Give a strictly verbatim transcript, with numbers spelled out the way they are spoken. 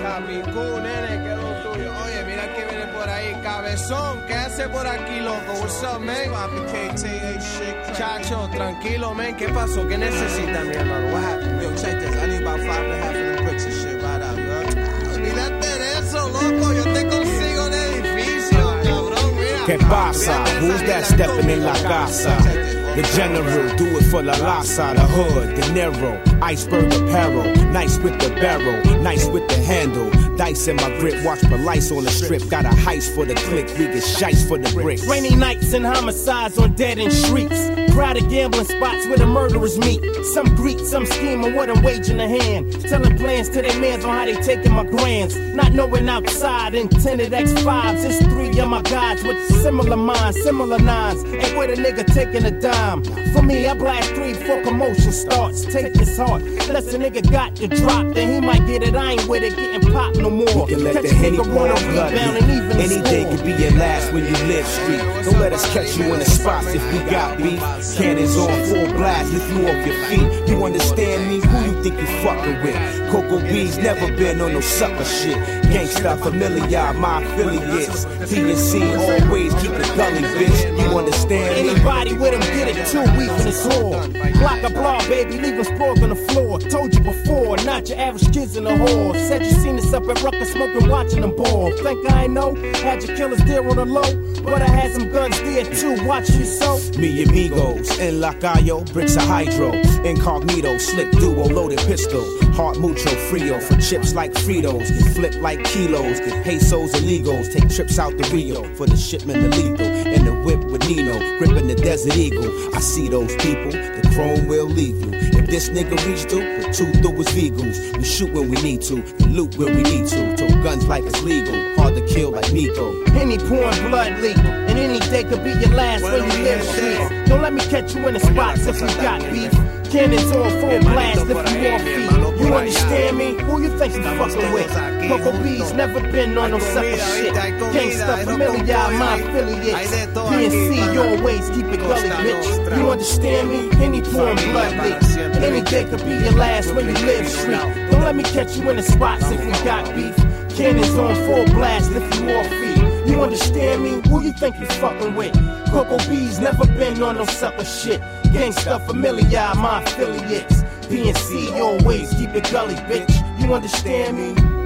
Papi Q, nene, que es lo tuyo. Oye, mira que viene por ahí, Cabezón. ¿Qué hace por aquí, loco? What's up, man? Papi K T A shit. Chacho, tranquilo, man. ¿Qué pasó? ¿Qué necesitas, mi hermano? What happened? Yo, check this. I need about five and a half of them bricks and shit right out, you heard? Olvídate de eso, loco. Yo te consigo un edificio, cabrón. Mira. ¿Qué pasa? Who's that stepping in la casa? The general, do it for La Laza, the hood, the Nero, iceberg apparel, nice with the barrel, nice with the handle, dice in my grip, watch for lights on the strip, got a heist for the click, we get shites for the bricks. Rainy nights and homicides on dead end streets, crowded gambling spots where the murderers meet. Some Greek, some scheming with a wage in the hand, telling plans to their mans on how they taking my grands, not knowing outside, intended X fives, it's three of my guys with similar minds, similar nines, ain't with a nigga taking a dime. For me, I blast three before commotion starts. Take his heart, unless a nigga got the drop, then he might get it. I ain't with it, getting popped no more. You can let catch the Henny pour blood leak. Any day could be your last when you live street. Don't let us catch you in the spots if we got beef. Cannons on full blast, lift you off your feet. You understand me? Who you think you fucking with? Coco B's never been on no sucker shit. Gangsta familiar, my affiliates. P and C always keep it gully, bitch. You understand me? Anybody with him get it too, weak in his whore. Block a blah, baby, leave him sprawled on the floor. Told you before, not your average kids in the hall. Said you seen us up at Rucker smoking, watching them ball. Think I ain't know? Had your killers there on the low, but I had some guns there too. Watch you so. Me amigos, en la calle, bricks of hydro. Incognito, slick duo, loaded pistol. Heart mucho frio for chips like Fritos. Get flipped like kilos, get pesos illegals. Take trips out to Rio for the shipment of lethal. In the whip with Nino, gripping the Desert Eagle. I see those people, the chrome will leave you. If this nigga reach through, put two through his vehicles. We shoot when we need to, and loot where we need to. Tow guns like it's legal, hard to kill like Miko. Any pouring blood leak, and any day could be your last when you live street. Don't let me catch you in the spots if we got beef. Cannons on full blast if you want feet. You understand me? Who you think you fucking with? Coco B's never been on no sucker shit. Gangsta familiar, my affiliates. P and C, you always keep it gully, bitch. You understand me? Any pouring blood leaks. Any day could be your last when you live street. Don't let me catch you in the spots if we got beef. Cannons on full blast if you want feet. You understand me? Who you think you fucking with? Coco B's never been on no sucker shit. Gangsta familiar, my affiliates. P and C, you always keep it gully, bitch. You understand me?